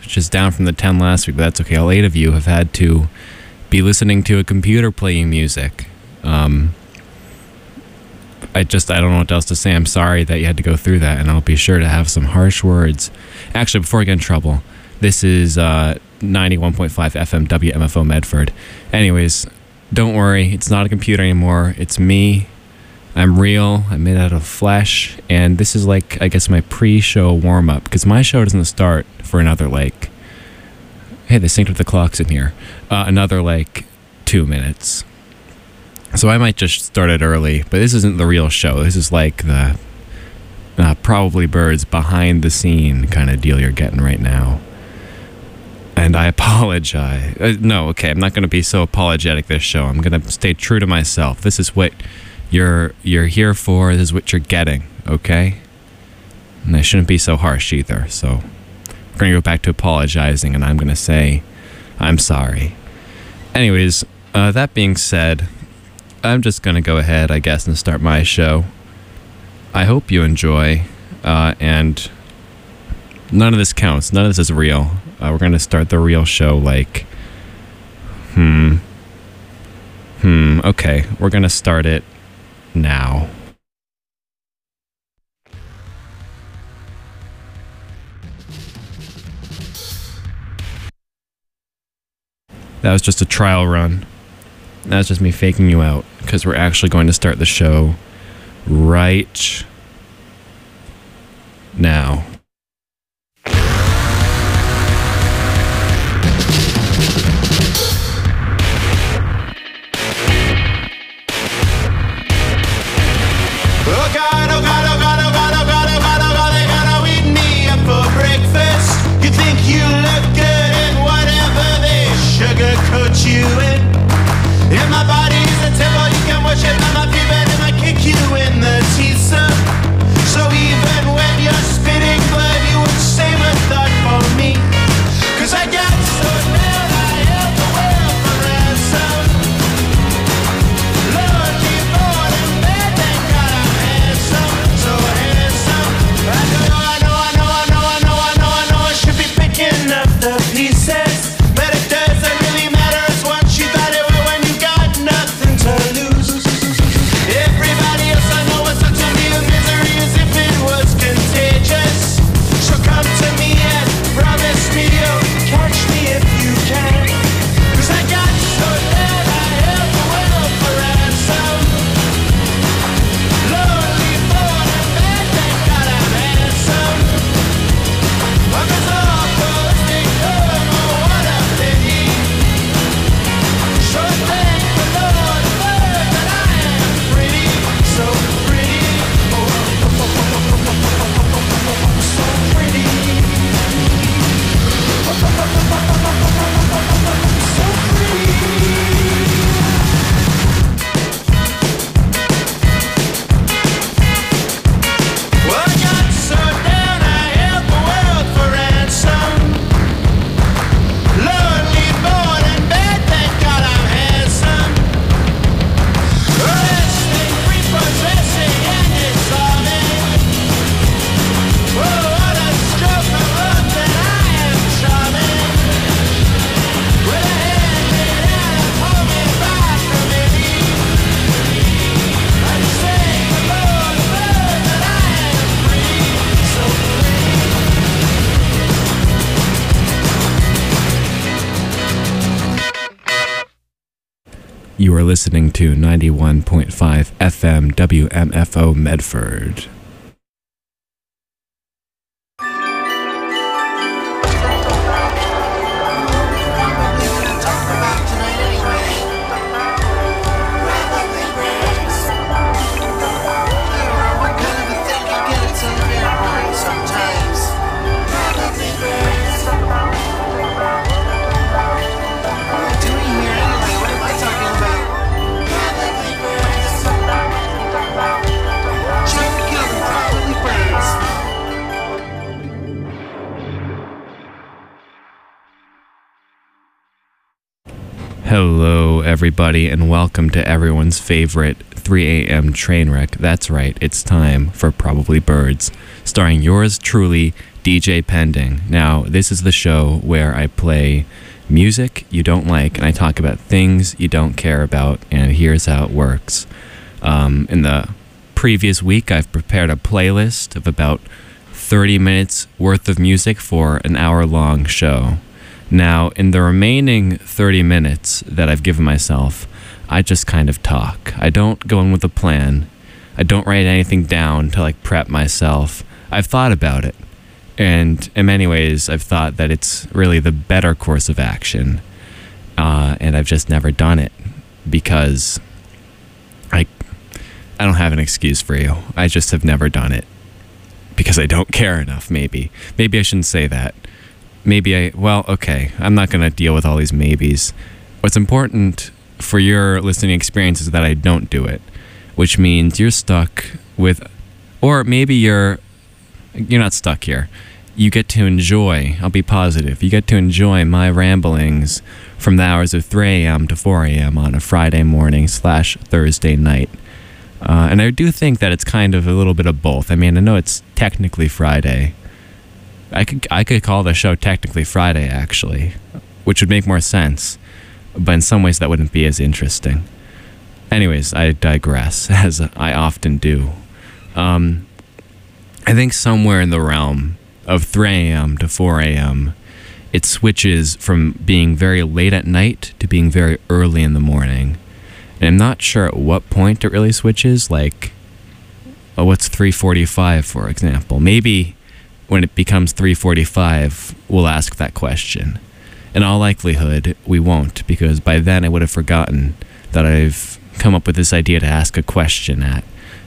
which is down from the 10 last week, but that's okay. All 8 of you have had to be listening to a computer playing music. I don't know what else to say. I'm sorry that you had to go through that, and I'll be sure to have some harsh words. Actually, before I get in trouble, this is 91.5 FM WMFO Medford. Anyways, don't worry, it's not a computer anymore. It's me. I'm real. I'm made out of flesh, and this is like, I guess, my pre-show warm-up, because my show doesn't start for another, like, hey, they synced with the clocks in here, another, like, 2 minutes. So I might just start it early, but this isn't the real show. This is like the Probably Birds behind the scene kind of deal you're getting right now. And I apologize. No, okay, I'm not going to be so apologetic this show. I'm going to stay true to myself. This is what you're here for. This is what you're getting, okay? And I shouldn't be so harsh either. So we're going to go back to apologizing, and I'm going to say I'm sorry. Anyways, that being said, I'm just going to go ahead, I guess, and start my show. I hope you enjoy, and none of this counts. None of this is real. We're going to start the real show like, okay, we're going to start it now. That was just a trial run. That's just me faking you out, because we're actually going to start the show right now. You are listening to 91.5 FM WMFO Medford. Hello, everybody, and welcome to everyone's favorite 3 a.m. train wreck. That's right, it's time for Probably Birds, starring yours truly, DJ Pending. Now, this is the show where I play music you don't like, and I talk about things you don't care about, and here's how it works. In the previous week, I've prepared a playlist of about 30 minutes worth of music for an hour-long show. Now, in the remaining 30 minutes that I've given myself, I just kind of talk. I don't go in with a plan. I don't write anything down to prep myself. I've thought about it. And in many ways, I've thought that it's really the better course of action. And I've just never done it because I don't have an excuse for you. I just have never done it because I don't care enough, maybe. Maybe I shouldn't say that. Okay, I'm not going to deal with all these maybes. What's important for your listening experience is that I don't do it, which means you're stuck with, or maybe you're not stuck here. You get to enjoy, I'll be positive, you get to enjoy my ramblings from the hours of 3 a.m. to 4 a.m. on a Friday morning / Thursday night. And I do think that it's kind of a little bit of both. I mean, I know it's technically Friday. I could call the show technically Friday, actually, which would make more sense. But in some ways, that wouldn't be as interesting. Anyways, I digress, as I often do. I think somewhere in the realm of 3 a.m. to 4 a.m., it switches from being very late at night to being very early in the morning. And I'm not sure at what point it really switches, what's 3:45, for example? Maybe when it becomes 3:45, we'll ask that question. In all likelihood, we won't, because by then I would have forgotten that I've come up with this idea to ask a question at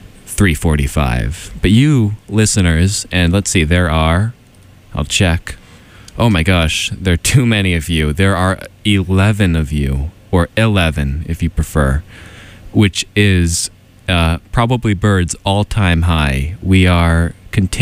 3:45. But you, listeners, and let's see, I'll check. Oh my gosh, there are too many of you. There are 11 of you, or 11 if you prefer, which is Probably Bird's all-time high. We are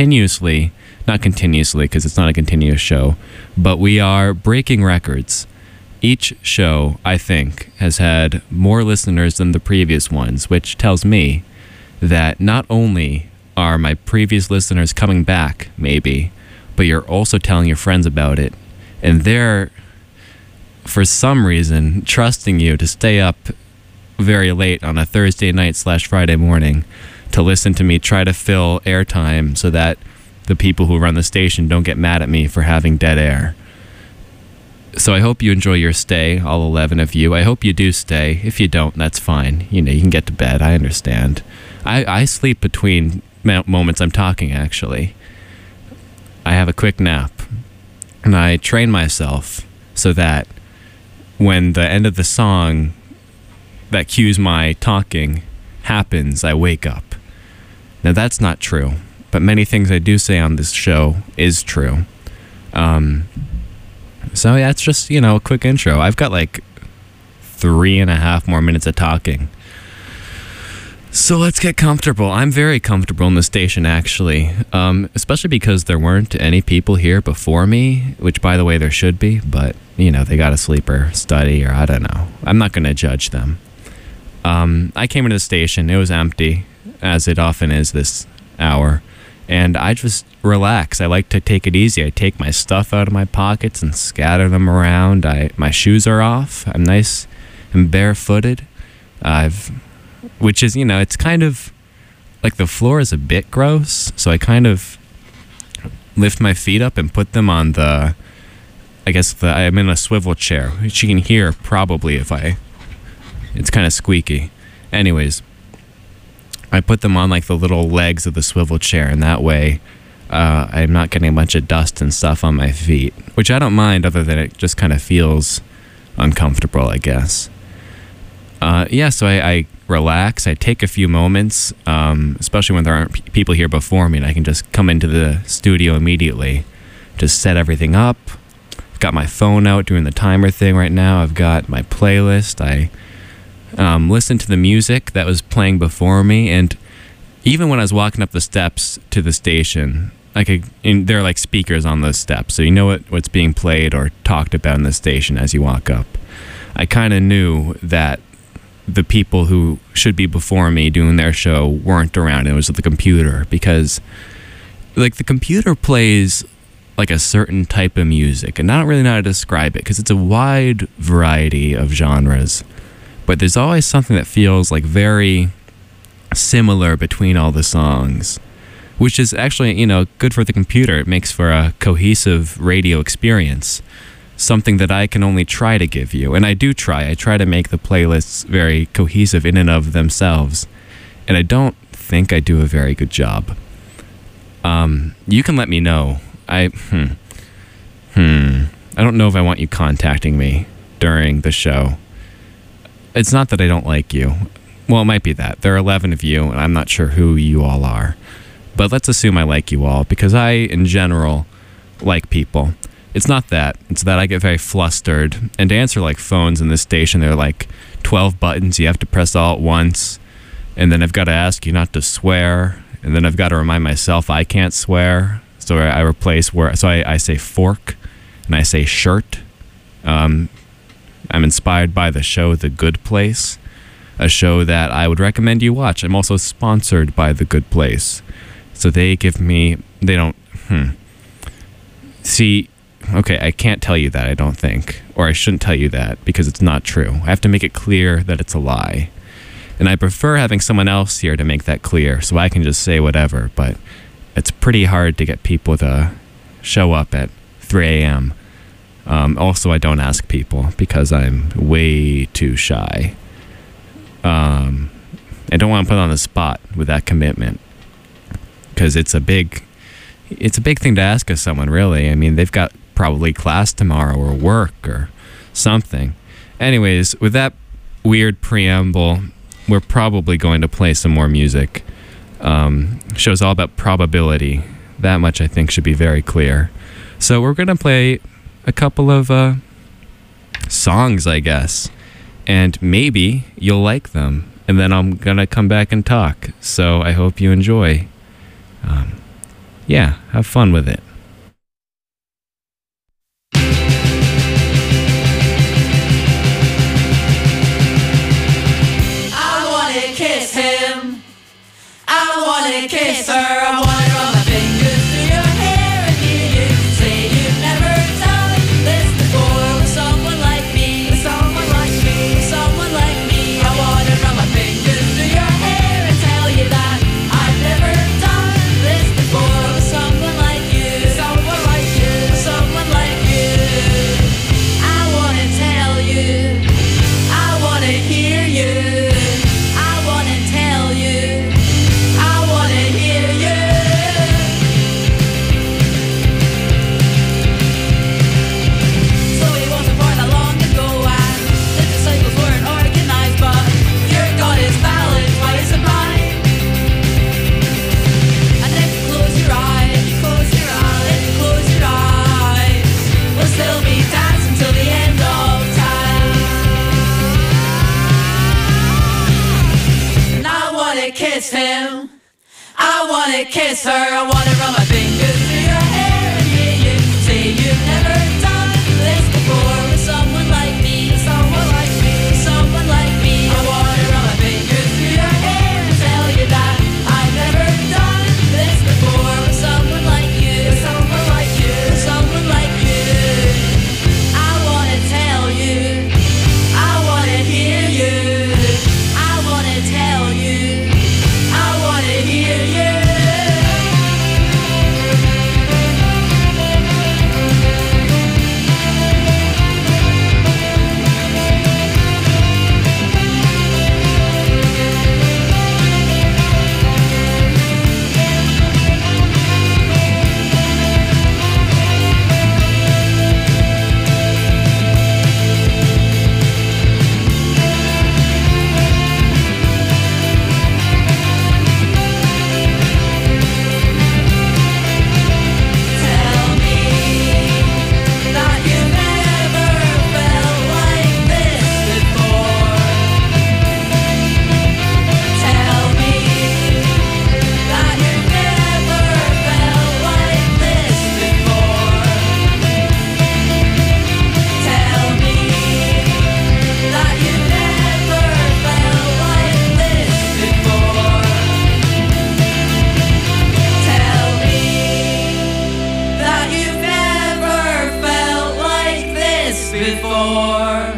not continuously, because it's not a continuous show, but we are breaking records. Each show, I think, has had more listeners than the previous ones, which tells me that not only are my previous listeners coming back, maybe, but you're also telling your friends about it. And they're, for some reason, trusting you to stay up very late on a Thursday night / Friday morning to listen to me try to fill airtime so that the people who run the station don't get mad at me for having dead air. So I hope you enjoy your stay, all 11 of you. I hope you do stay. If you don't, that's fine. You can get to bed. I understand. I sleep between moments I'm talking, actually. I have a quick nap. And I train myself so that when the end of the song that cues my talking happens, I wake up. Now, that's not true. But many things I do say on this show is true. So yeah, it's just, a quick intro. I've got 3.5 more minutes of talking. So let's get comfortable. I'm very comfortable in the station, actually. Especially because there weren't any people here before me, which, by the way, there should be. But, they got to sleep or study, or I don't know. I'm not going to judge them. I came into the station. It was empty, as it often is this hour. And I just relax. I like to take it easy. I take my stuff out of my pockets and scatter them around. My shoes are off. I'm nice and barefooted. Which is, it's kind of the floor is a bit gross. So I kind of lift my feet up and put them on I'm in a swivel chair, which you can hear probably it's kind of squeaky. Anyways, I put them on the little legs of the swivel chair, and that way I'm not getting a bunch of dust and stuff on my feet, which I don't mind, other than it just kind of feels uncomfortable, I guess. So I relax. I take a few moments, especially when there aren't people here before me, and I can just come into the studio immediately, just set everything up. I've got my phone out doing the timer thing right now. I've got my playlist. I listened to the music that was playing before me, and even when I was walking up the steps to the station, there are speakers on those steps, so you know what's being played or talked about in the station as you walk up. I kind of knew that the people who should be before me doing their show weren't around. It was the computer, because the computer plays like a certain type of music, and I don't really know how to describe it because it's a wide variety of genres, but there's always something that feels like very similar between all the songs, which is actually, good for the computer. It makes for a cohesive radio experience, something that I can only try to give you. And I do try. I try to make the playlists very cohesive in and of themselves, and I don't think I do a very good job. You can let me know. I don't know if I want you contacting me during the show. It's not that I don't like you. Well, it might be that. There are 11 of you, and I'm not sure who you all are. But let's assume I like you all, because I, in general, like people. It's not that. It's that I get very flustered. And to answer like phones in this station, there are like 12 buttons you have to press all at once. And then I've got to ask you not to swear. And then I've got to remind myself I can't swear. So I replace where. So I say fork, and I say shirt. I'm inspired by the show The Good Place, a show that I would recommend you watch. I'm also sponsored by The Good Place. So they give me, they don't, See, okay, I can't tell you that, I don't think. Or I shouldn't tell you that because it's not true. I have to make it clear that it's a lie. And I prefer having someone else here to make that clear so I can just say whatever, but it's pretty hard to get people to show up at 3 a.m. Also, I don't ask people because I'm way too shy. I don't want to put on the spot with that commitment because it's a big thing to ask of someone, really. I mean, they've got probably class tomorrow or work or something. Anyways, with that weird preamble, we're probably going to play some more music. Show's all about probability. That much I think should be very clear. So we're going to play a couple of songs, I guess. And maybe you'll like them. And then I'm going to come back and talk. So I hope you enjoy. Yeah, have fun with it. I wanna kiss him. I wanna kiss her. I wanna run my fingers through your hair and hear you say you've never done this before with someone like me. With someone like me. With someone like me. I wanna run my fingers through your hair and tell you that I've never done this before with someone like you. Someone like you. Someone like you. I wanna tell you. I wanna hear you. I wanna tell you. I wanna hear you. So it wasn't far that long ago and the disciples weren't organized, but your God is valid, why isn't mine? And if you close your eyes, if you close your eyes, we'll still be dancing till the end of time. And I wanna kiss him. I wanna kiss her. I wanna run my fingers through your hair and hear you say you've never done this before with someone like me. Someone like me. Someone like me. I wanna run my fingers through your hair and tell you that I've never done this before with someone like you. Someone like you. Someone like you. I wanna tell you. I wanna hear you. I wanna tell you. I wanna hear you. before.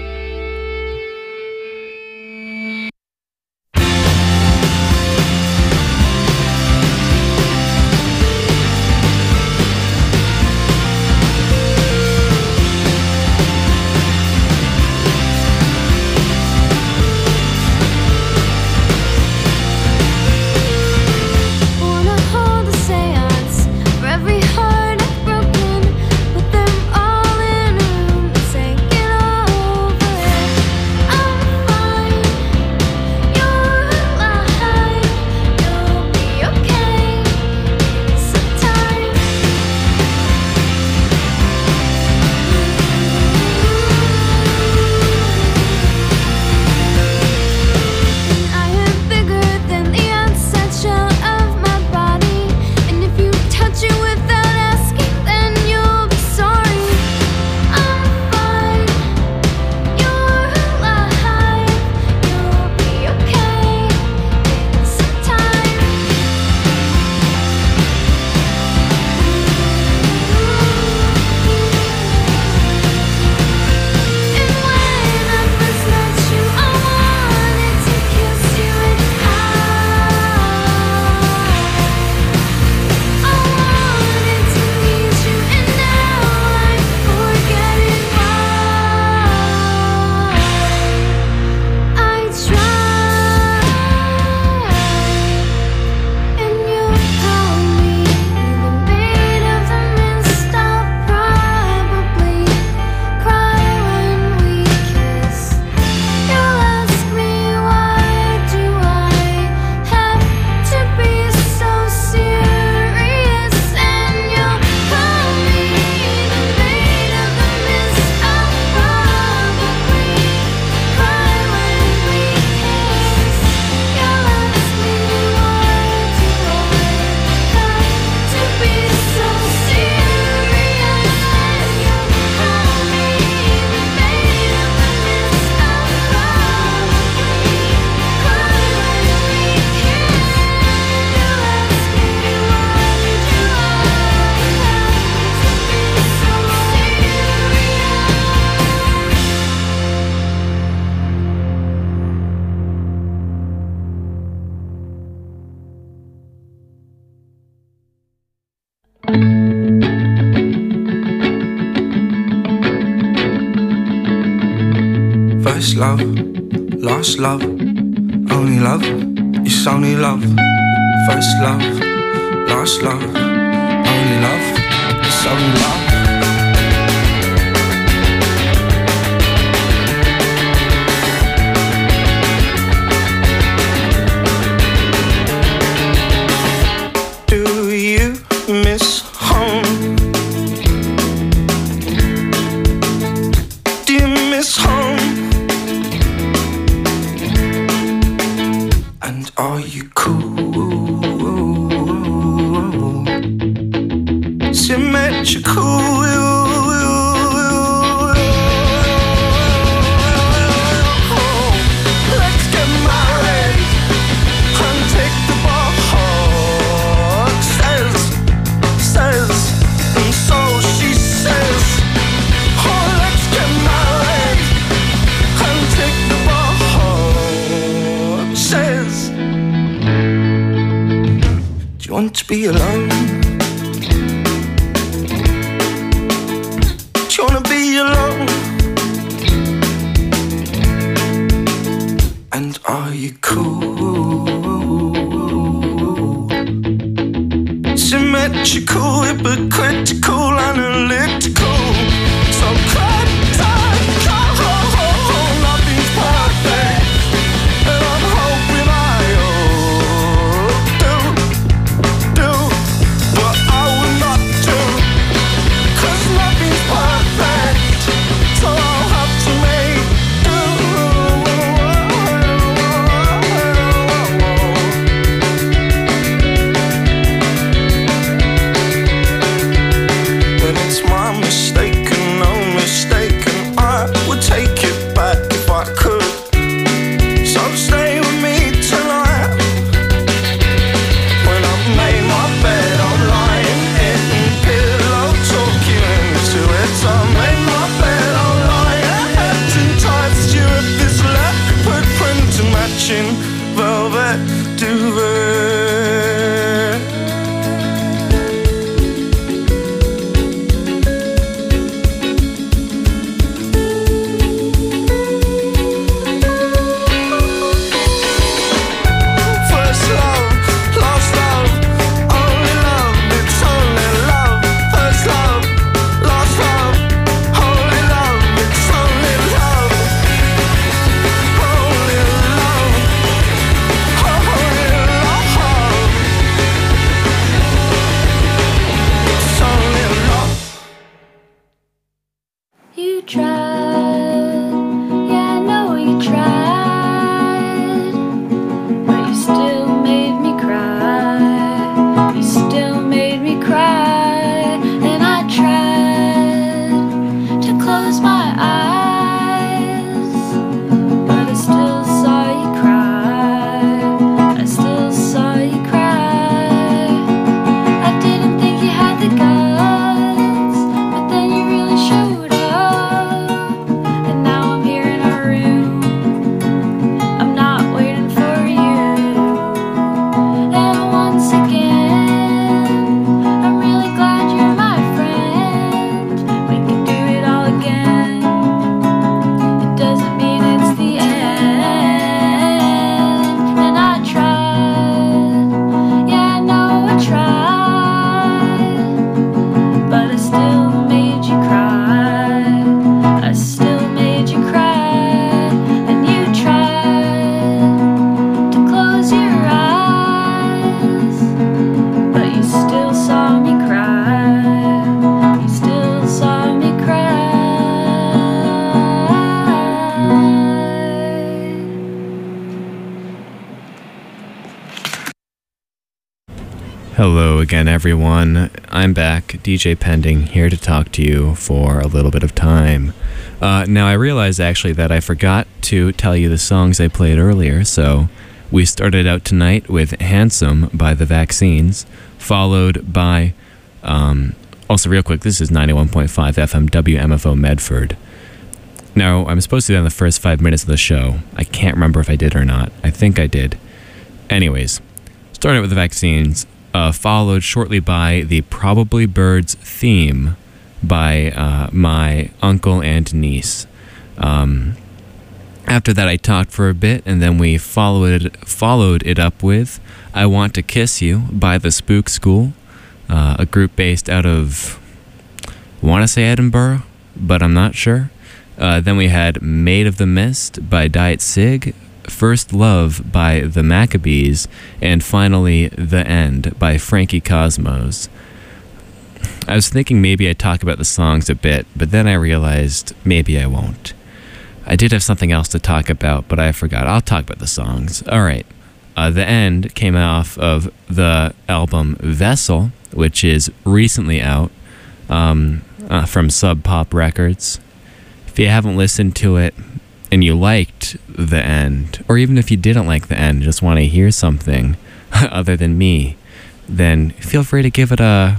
First love, lost love, only love, it's only love. First love, lost love, only love, it's only love. Do you miss home? Do you miss home? And are you cool? Symmetrical. Let's get married and take the ball. Says, and so she says. Oh, let's get married and take the ball. Says, do you want to be alone? Do you wanna be alone? And are you cool? Symmetrical, hypocritical, analytical. So critical, nothing's perfect. And I'm hoping I do what I would not do. 'Cause nothing's perfect, so I'll have to make do. you tried. Yeah, I know you tried. But you still made me cry. You still made me cry. And I tried to close my eyes, but I still saw you cry. I still saw you cry. I didn't think you had the guts, but then you really showed up. And now I'm here in our room. I'm not waiting for you. And once again, I'm really glad you're my friend. We can do it all again. It doesn't mean it's the end. And I tried. Yeah, I know I tried. But I still made you cry. I still made you cry. And you tried to close your eyes, but you still saw me cry. You still saw me cry. Hello again, everyone. I'm back, DJ Pending, here to talk to you for a little bit of time. Now, I realized actually that I forgot to tell you the songs I played earlier, so we started out tonight with Handsome by The Vaccines, followed by, also real quick, this is 91.5 FM WMFO Medford. Now, I'm supposed to do that in the first 5 minutes of the show. I can't remember if I did or not. I think I did. Anyways, started with The Vaccines, followed shortly by the Probably Birds theme by my uncle and niece. After that, I talked for a bit, and then we followed it up with I Want to Kiss You by The Spook School, a group based out of, I want to say Edinburgh, but I'm not sure. Then we had Maid of the Mist by Diet Sig, First Love by The Maccabees, and finally The End by Frankie Cosmos. I was thinking maybe I'd talk about the songs a bit, but then I realized maybe I won't. I did have something else to talk about, but I forgot. I'll talk about the songs. Alright. The End came off of the album Vessel, which is recently out, from Sub Pop Records. If you haven't listened to it, and you liked The End, or even if you didn't like The End, just want to hear something other than me, then feel free to give it a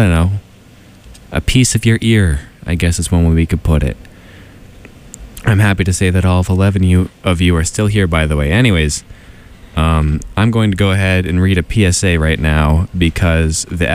piece of your ear, I guess is one way we could put it. I'm happy to say that all of 11 of you are still here, by the way. Anyways, I'm going to go ahead and read a PSA right now because the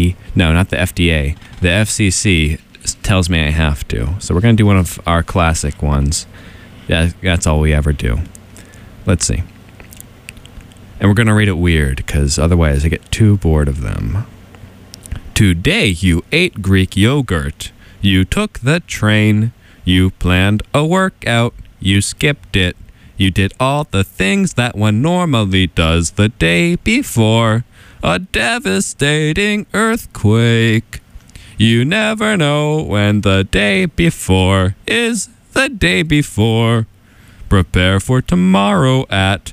FCC tells me I have to. So we're going to do one of our classic ones. Yeah, that's all we ever do. Let's see. And we're going to read it weird, because otherwise I get too bored of them. Today you ate Greek yogurt. You took the train. You planned a workout. You skipped it. You did all the things that one normally does the day before a devastating earthquake. You never know when the day before is the day before. Prepare for tomorrow at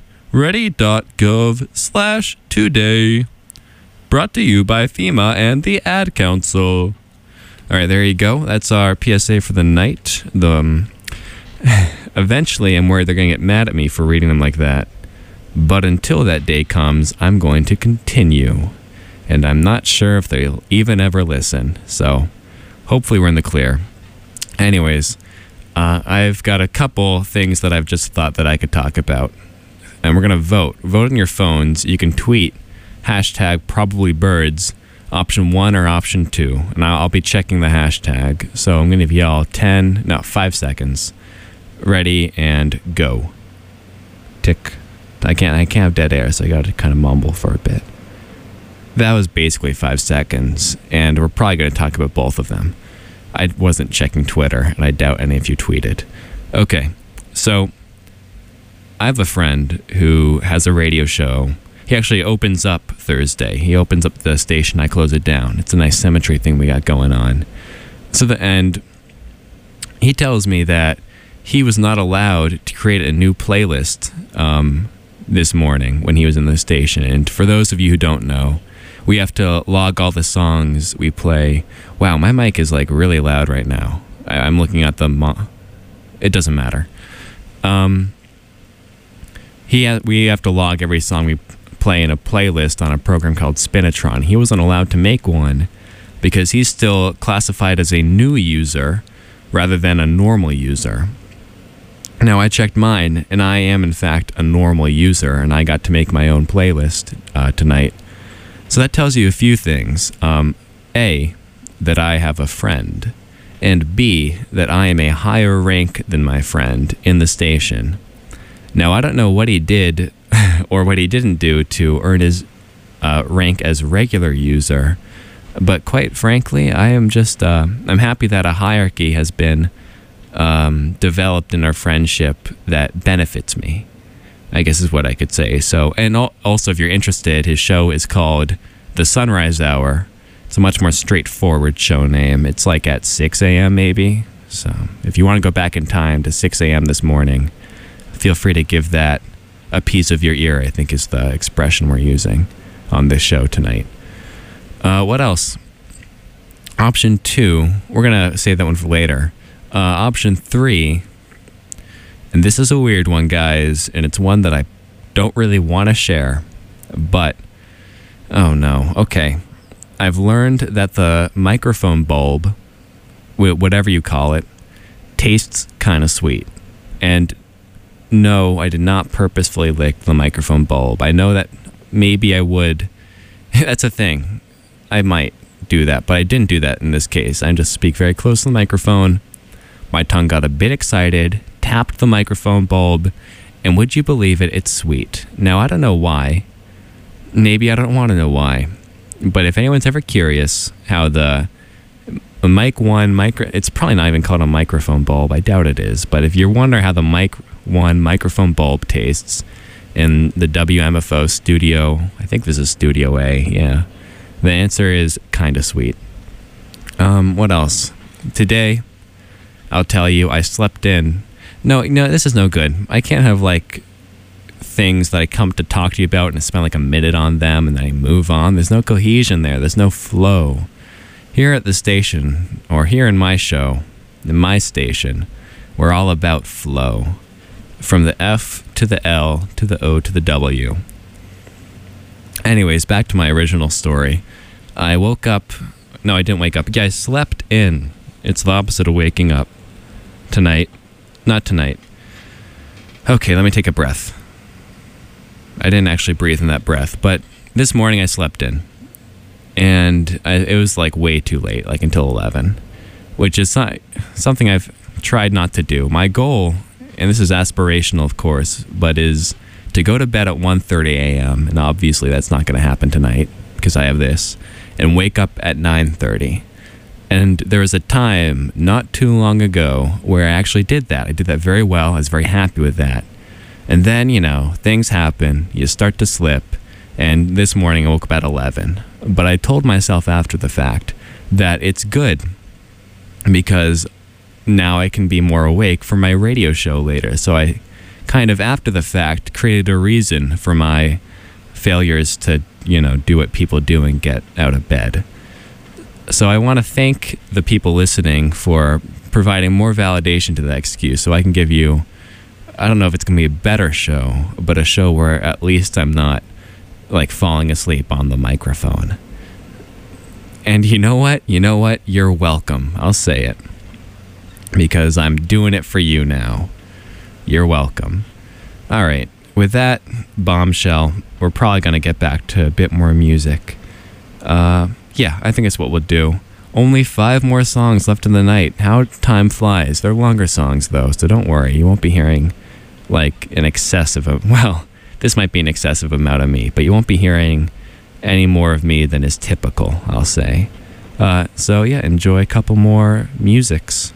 ready.gov/today. Brought to you by FEMA and the Ad Council. Alright, there you go. That's our PSA for the night. Eventually, I'm worried they're going to get mad at me for reading them like that. But until that day comes, I'm going to continue. And I'm not sure if they'll even ever listen. So, hopefully we're in the clear. Anyways, I've got a couple things that I've just thought that I could talk about. And we're going to vote. Vote on your phones. You can tweet #ProbablyBirds, option 1 or option 2. And I'll be checking the hashtag. So I'm going to give y'all 5 seconds. Ready and go. Tick. I can't have dead air, so I got to kind of mumble for a bit. That was basically 5 seconds, and we're probably going to talk about both of them. I wasn't checking Twitter, and I doubt any of you tweeted. Okay, so I have a friend who has a radio show. He actually opens up Thursday. He opens up the station, I close it down. It's a nice symmetry thing we got going on. So the end, he tells me that he was not allowed to create a new playlist this morning when he was in the station. And for those of you who don't know, we have to log all the songs we play. Wow, my mic is like really loud right now. I'm looking at the it doesn't matter. We have to log every song we play in a playlist on a program called Spinatron. He wasn't allowed to make one because he's still classified as a new user rather than a normal user. Now, I checked mine, and I am, in fact, a normal user, and I got to make my own playlist tonight. So that tells you a few things. A, that I have a friend, and B, that I am a higher rank than my friend in the station. Now, I don't know what he did or what he didn't do to earn his rank as regular user, but quite frankly, I am just, I'm happy that a hierarchy has been developed in our friendship that benefits me, I guess is what I could say. So, and also, if you're interested, his show is called The Sunrise Hour. It's a much more straightforward show name. It's like at 6 a.m. maybe. So if you want to go back in time to 6 a.m. this morning, feel free to give that a piece of your ear, I think is the expression we're using on this show tonight. What else? Option 2, we're going to save that one for later. Option 3, and this is a weird one, guys, and it's one that I don't really want to share, but, oh no, okay. I've learned that the microphone bulb, whatever you call it, tastes kind of sweet. And no, I did not purposefully lick the microphone bulb. I know that maybe I would. That's a thing. I might do that, but I didn't do that in this case. I just speak very close to the microphone. My tongue got a bit excited, tapped the microphone bulb, and would you believe it, it's sweet. Now, I don't know why. Maybe I don't want to know why. But if anyone's ever curious how the Mic 1 it's probably not even called a microphone bulb. I doubt it is. But if you're wondering how the Mic 1 microphone bulb tastes in the WMFO studio, I think this is Studio A, yeah. The answer is kind of sweet. What else? Today, I'll tell you, I slept in. No, this is no good. I can't have, like, things that I come to talk to you about and I spend, like, a minute on them and then I move on. There's no cohesion there. There's no flow. Here at the station, or here in my show, in my station, we're all about flow. From the F to the L to the O to the W. Anyways, back to my original story. I woke up. No, I didn't wake up. Yeah, I slept in. It's the opposite of waking up. Tonight. Not tonight. Okay, let me take a breath. I didn't actually breathe in that breath, but this morning I slept in. And it was like way too late, like until 11, which is something I've tried not to do. My goal, and this is aspirational, of course, but is to go to bed at 1:30 a.m., and obviously that's not going to happen tonight because I have this, and wake up at 9:30. And there was a time not too long ago where I actually did that. I did that very well. I was very happy with that. And then, things happen. You start to slip. And this morning I woke up at 11. But I told myself after the fact that it's good because now I can be more awake for my radio show later. So I kind of, after the fact, created a reason for my failures to, do what people do and get out of bed. So I want to thank the people listening for providing more validation to that excuse so I can give you, I don't know if it's going to be a better show, but a show where at least I'm not like falling asleep on the microphone. And you know what? You're welcome. I'll say it. Because I'm doing it for you now. You're welcome. All right. With that bombshell, we're probably going to get back to a bit more music. Yeah, I think it's what we'll do. Only 5 more songs left in the night. How time flies. They're longer songs, though, so don't worry. You won't be hearing, like, an excessive... Well, this might be an excessive amount of me, but you won't be hearing any more of me than is typical, I'll say. So, yeah, enjoy a couple more musics.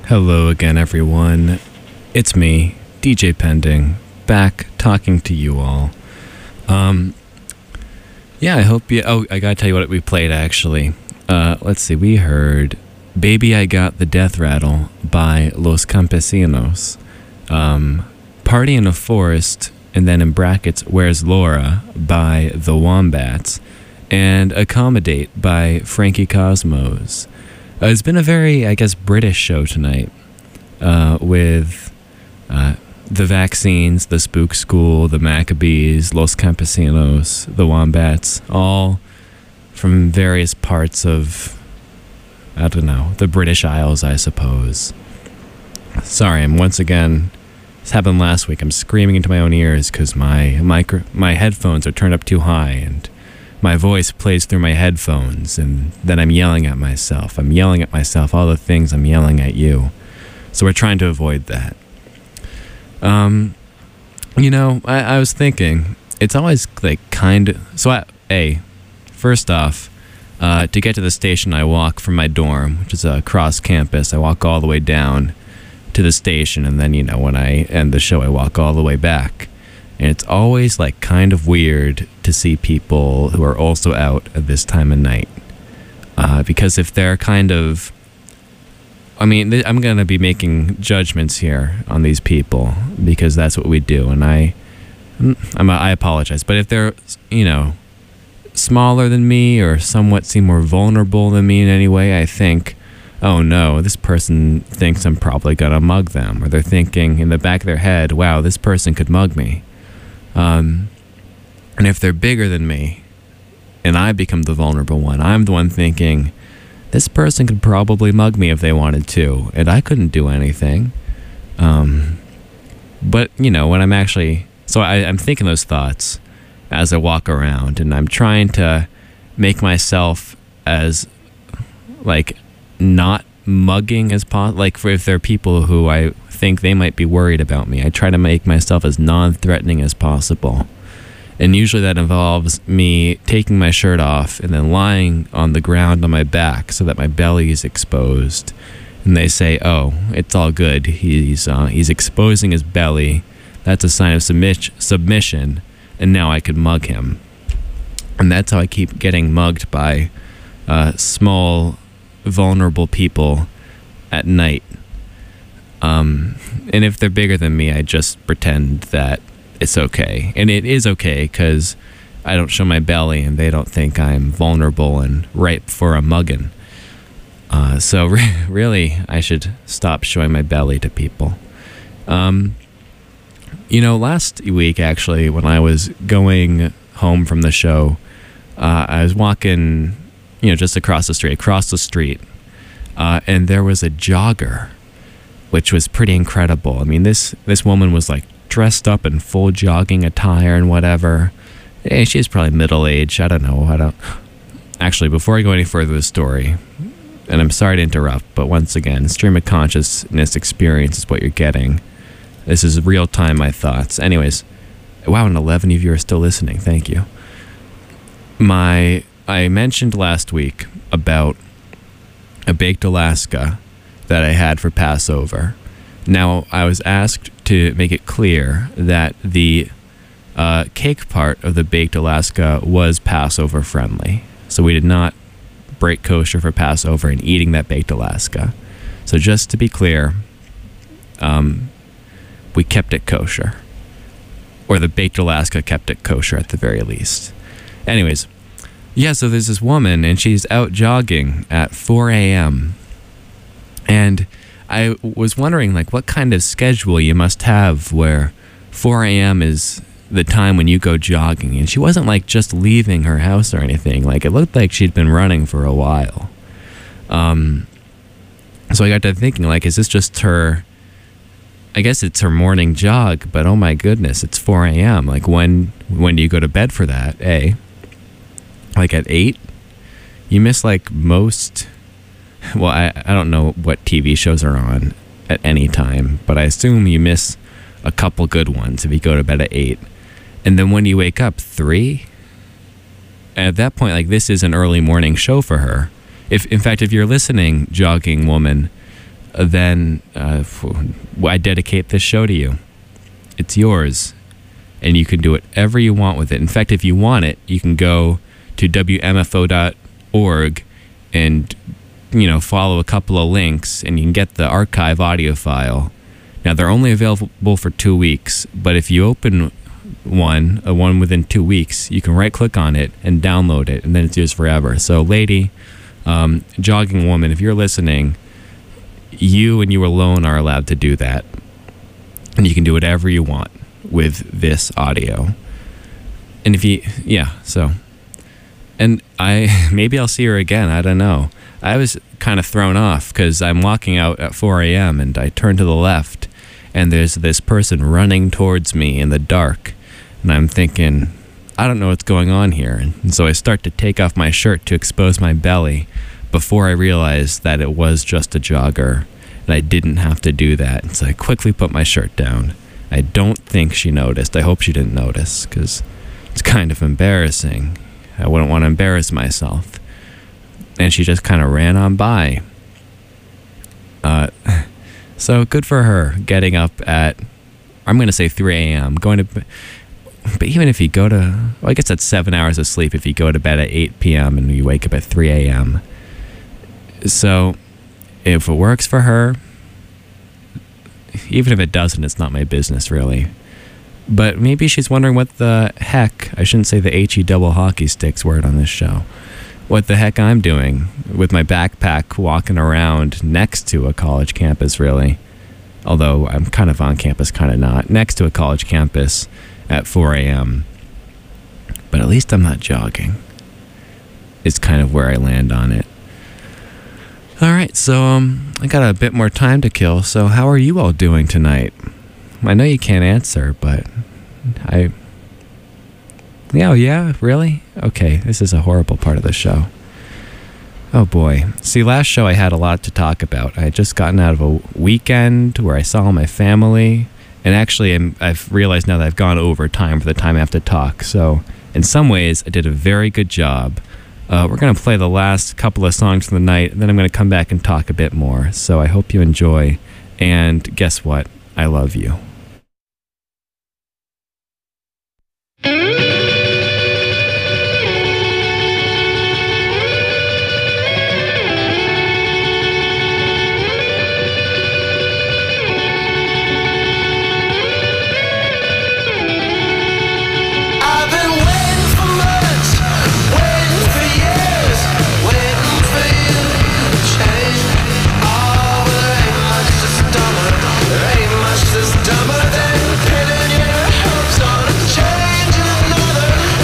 Hello again, everyone. It's me, DJ Pending, back talking to you all. Yeah, I hope you... Oh, I gotta tell you what we played, actually. Let's see, we heard Baby I Got the Death Rattle by Los Campesinos, Party in a Forest, and then in brackets, Where's Laura by The Wombats, and Accommodate by Frankie Cosmos. It's been a very, I guess, British show tonight, with the Vaccines, the Spook School, the Maccabees, Los Campesinos, the Wombats, all from various parts of, I don't know, the British Isles, I suppose. Sorry, I'm once again, this happened last week, I'm screaming into my own ears because my headphones are turned up too high, and my voice plays through my headphones, and then I'm yelling at myself. I'm yelling at myself, all the things I'm yelling at you. So we're trying to avoid that. You know, I was thinking, it's always like first off, to get to the station, I walk from my dorm, which is across campus. I walk all the way down to the station, and then, you know, when I end the show, I walk all the way back. And it's always like kind of weird to see people who are also out at this time of night. Because if they're kind of... I mean, I'm going to be making judgments here on these people because that's what we do. And I apologize. But if they're, you know, smaller than me or somewhat seem more vulnerable than me in any way, I think, oh no, this person thinks I'm probably going to mug them. Or they're thinking in the back of their head, wow, this person could mug me. And if they're bigger than me and I become the vulnerable one, I'm the one thinking, this person could probably mug me if they wanted to, and I couldn't do anything. But, you know, when I'm actually... So I'm thinking those thoughts as I walk around, and I'm trying to make myself as, like, not mugging as possible. Like, if there are people who I think they might be worried about me, I try to make myself as non-threatening as possible. And usually that involves me taking my shirt off and then lying on the ground on my back so that my belly is exposed. And they say, oh, it's all good. He's exposing his belly. That's a sign of submission. And now I could mug him. And that's how I keep getting mugged by small, vulnerable people at night. And if they're bigger than me, I just pretend that it's okay. And it is okay because I don't show my belly and they don't think I'm vulnerable and ripe for a mugging. So really, I should stop showing my belly to people. You know, last week, actually, when I was going home from the show, I was walking, you know, just across the street, and there was a jogger, which was pretty incredible. I mean, this woman was like dressed up in full jogging attire and whatever. Hey, she's probably middle-aged. I don't know. Actually, before I go any further with the story, and I'm sorry to interrupt, but once again, stream of consciousness experience is what you're getting. This is real-time, my thoughts. Anyways, wow, and 11 of you are still listening. Thank you. I mentioned last week about a baked Alaska that I had for Passover. Now, I was asked to make it clear that the cake part of the baked Alaska was Passover friendly. So we did not break kosher for Passover in eating that baked Alaska. So just to be clear, we kept it kosher. Or the baked Alaska kept it kosher at the very least. Anyways, yeah, so there's this woman and she's out jogging at 4 a.m. And I was wondering, like, what kind of schedule you must have where 4 a.m. is the time when you go jogging. And she wasn't, like, just leaving her house or anything. Like, it looked like she'd been running for a while. So I got to thinking, like, is this just her... I guess it's her morning jog, but oh my goodness, it's 4 a.m. Like, when do you go to bed for that, eh? Like, at 8? You miss, like, most... Well, I don't know what TV shows are on at any time, but I assume you miss a couple good ones if you go to bed at 8. And then when you wake up, 3? At that point, like, this is an early morning show for her. In fact, if you're listening, jogging woman, then I dedicate this show to you. It's yours, and you can do whatever you want with it. In fact, if you want it, you can go to WMFO.org and follow a couple of links, and you can get the archive audio file. Now, they're only available for 2 weeks, but if you open one within 2 weeks, you can right-click on it and download it, and then it's yours forever. So, lady, jogging woman, if you're listening, you and you alone are allowed to do that. And you can do whatever you want with this audio. And and maybe I'll see her again, I don't know. I was kind of thrown off because I'm walking out at 4 a.m. and I turn to the left and there's this person running towards me in the dark. And I'm thinking, I don't know what's going on here. And so I start to take off my shirt to expose my belly before I realized that it was just a jogger and I didn't have to do that. And so I quickly put my shirt down. I don't think she noticed. I hope she didn't notice because it's kind of embarrassing. I wouldn't want to embarrass myself. And she just kind of ran on by. So good for her getting up at, I'm going to say 3 a.m. But even if you go to, I guess that's 7 hours of sleep if you go to bed at 8 p.m. and you wake up at 3 a.m. So if it works for her, even if it doesn't, it's not my business really. But maybe she's wondering what the heck, I shouldn't say the HE double hockey sticks word on this show, what the heck I'm doing with my backpack walking around next to a college campus, really. Although I'm kind of on campus, kind of not. Next to a college campus at 4 a.m. But at least I'm not jogging. It's kind of where I land on it. All right, so I got a bit more time to kill, so how are you all doing tonight? I know you can't answer, but yeah, really? Okay, this is a horrible part of the show. Oh boy. See, last show I had a lot to talk about. I had just gotten out of a weekend where I saw my family, and actually I've realized now that I've gone over time for the time I have to talk, so in some ways I did a very good job. We're going to play the last couple of songs for the night, and then I'm going to come back and talk a bit more, so I hope you enjoy, and guess what? I love you. Dumber than pinning your hopes on a change in another.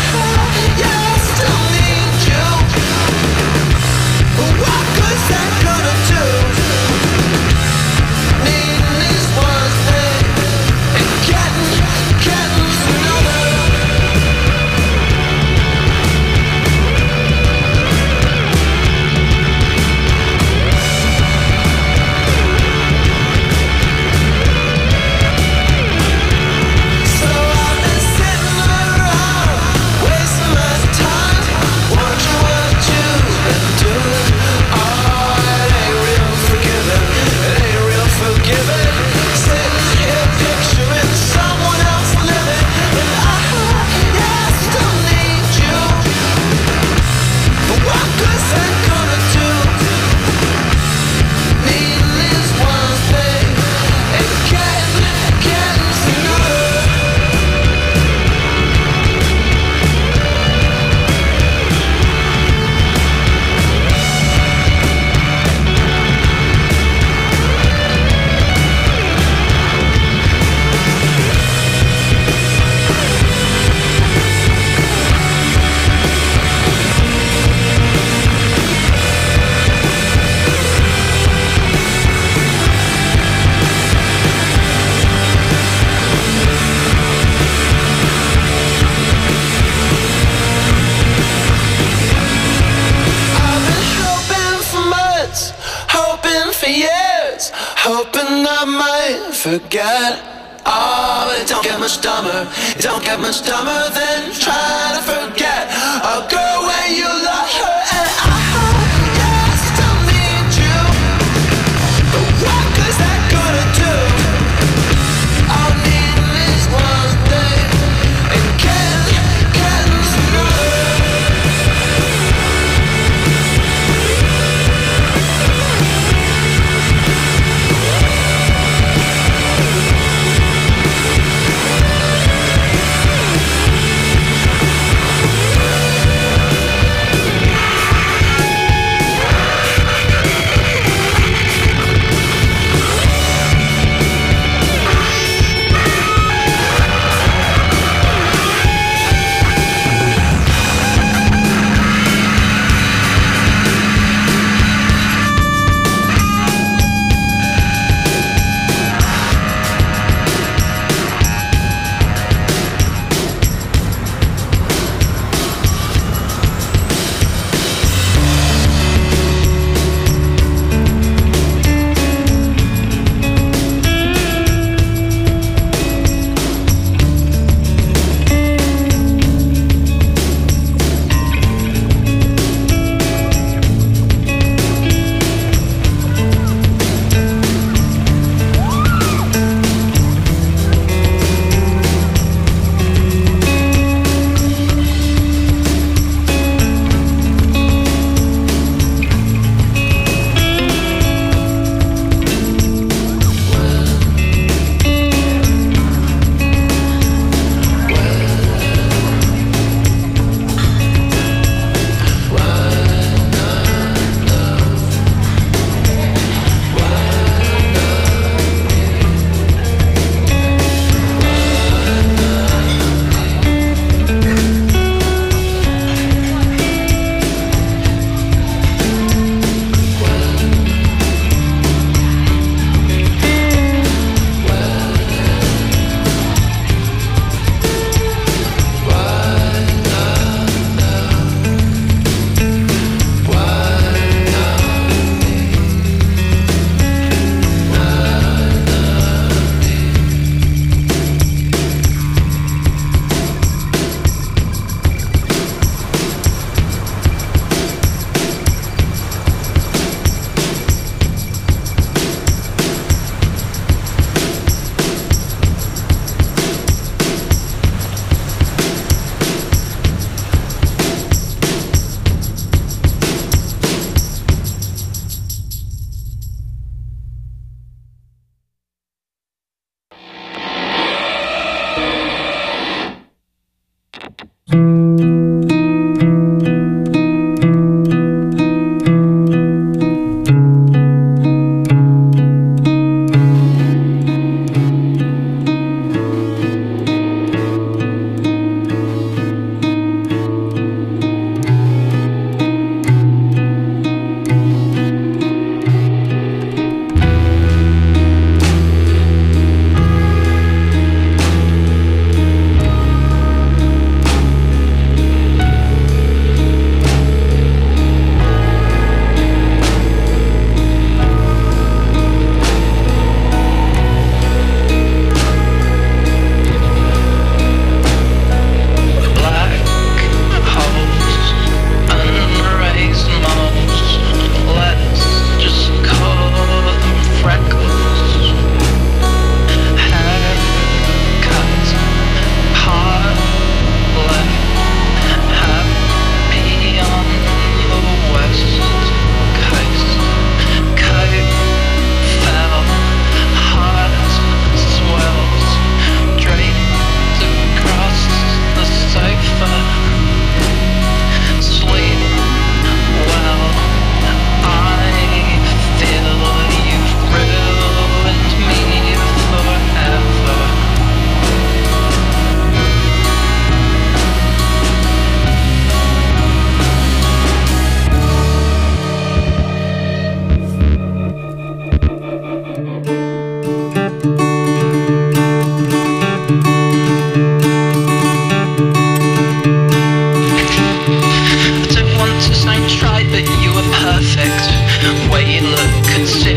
forget. Oh, it don't get much dumber. It don't get much dumber than trying to forget a girl when you love her. And I still need you. But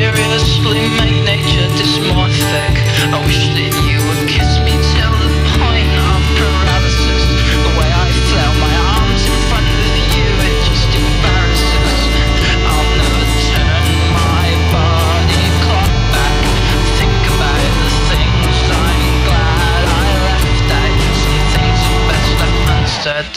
mysteriously make nature dysmorphic. I wish that you would kiss me till the point of paralysis. The way I flail my arms in front of you, it just embarrasses. I'll never turn my body clock back. Think about the things I'm glad I left out. Some things are best left unsaid.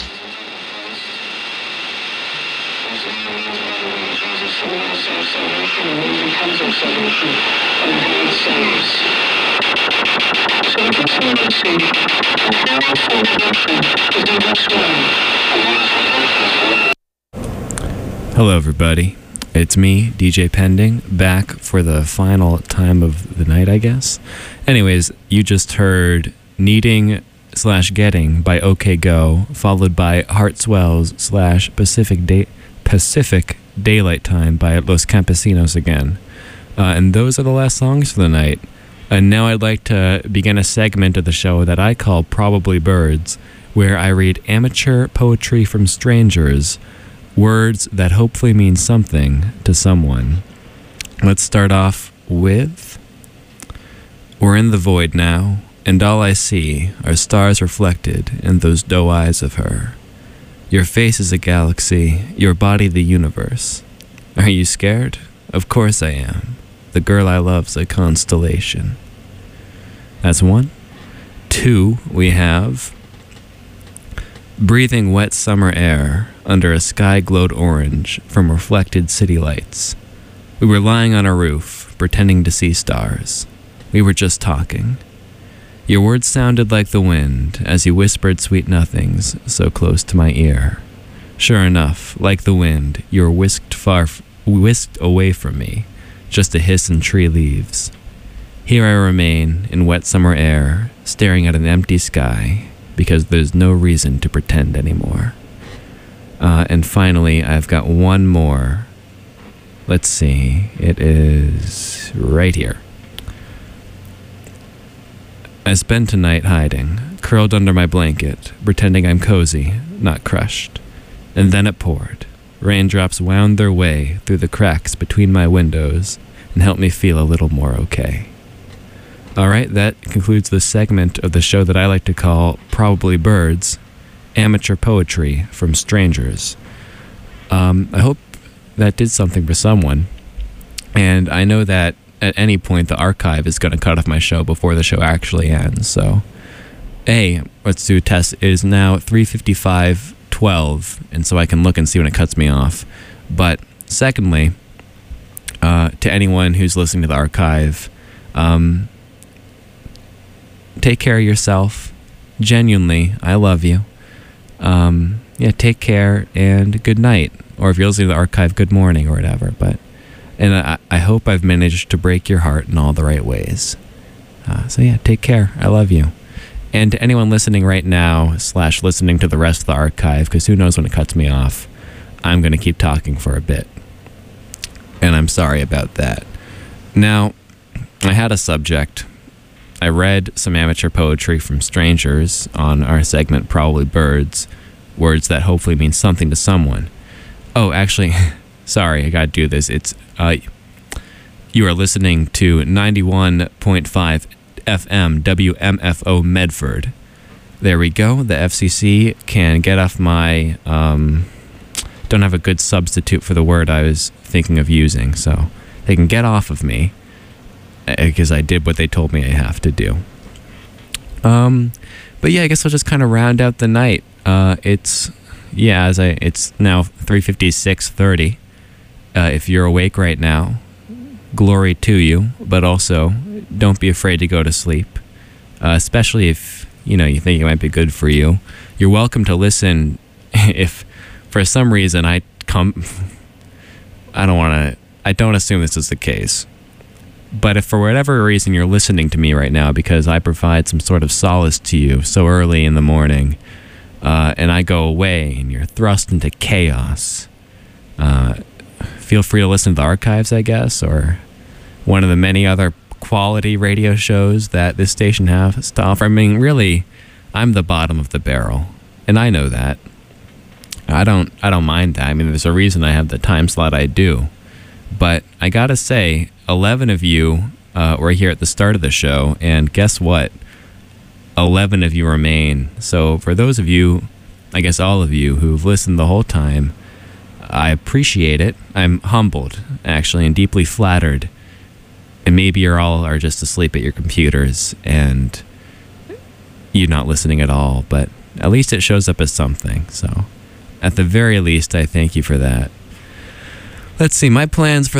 Hello, everybody. It's me, DJ Pending, back for the final time of the night, I guess. Anyways, you just heard Needing / Getting by OK Go, followed by Heart Swells / Pacific Daylight Time by Los Campesinos again. And those are the last songs for the night. And now I'd like to begin a segment of the show that I call Probably Birds, where I read amateur poetry from strangers, words that hopefully mean something to someone. Let's start off with, we're in the void now, and all I see are stars reflected in those doe eyes of her. Your face is a galaxy, your body the universe. Are you scared? Of course I am. The girl I love's a constellation. That's one. Two, we have breathing wet summer air under a sky glowed orange from reflected city lights. We were lying on a roof, pretending to see stars. We were just talking. Your words sounded like the wind as you whispered sweet nothings so close to my ear. Sure enough, like the wind, you were whisked away from me, just a hiss in tree leaves. Here I remain in wet summer air, staring at an empty sky, because there's no reason to pretend anymore. And finally, I've got one more. Let's see, it is right here. I spend tonight hiding, curled under my blanket, pretending I'm cozy, not crushed. And then it poured. Raindrops wound their way through the cracks between my windows and helped me feel a little more okay. Alright, that concludes the segment of the show that I like to call Probably Birds, amateur poetry from strangers. I hope that did something for someone. And I know that at any point the archive is going to cut off my show before the show actually ends. So, let's do a test. It is now 3:55:12, and so I can look and see when it cuts me off. But secondly, to anyone who's listening to the archive, take care of yourself. Genuinely, I love you. Take care and good night. Or if you're listening to the archive, good morning or whatever. And I hope I've managed to break your heart in all the right ways. Take care. I love you. And to anyone listening right now / listening to the rest of the archive, because who knows when it cuts me off, I'm going to keep talking for a bit. And I'm sorry about that. Now, I had a subject. I read some amateur poetry from strangers on our segment Probably Birds, words that hopefully mean something to someone. Oh, actually, sorry, I gotta do this. It's you are listening to 91.5 FM WMFO Medford. There we go. The FCC can get off my don't have a good substitute for the word I was thinking of using, so they can get off of me because I did what they told me I have to do. But yeah, I guess I'll just kind of round out the night. It's now 3:56:30. If you're awake right now, glory to you, but also don't be afraid to go to sleep, especially if you think it might be good for you. You're welcome to listen if for some reason I don't assume this is the case, but if for whatever reason you're listening to me right now because I provide some sort of solace to you so early in the morning, and I go away and you're thrust into chaos, feel free to listen to the archives, I guess, or one of the many other quality radio shows that this station has to offer. I mean, really, I'm the bottom of the barrel, and I know that. I don't mind that. I mean, there's a reason I have the time slot I do. But I gotta say, 11 of you were here at the start of the show, and guess what? 11 of you remain. So for those of you, I guess all of you who've listened the whole time, I appreciate it. I'm humbled, actually, and deeply flattered. And maybe you're all are just asleep at your computers and you're not listening at all, but at least it shows up as something. So at the very least, I thank you for that. Let's see, my plans for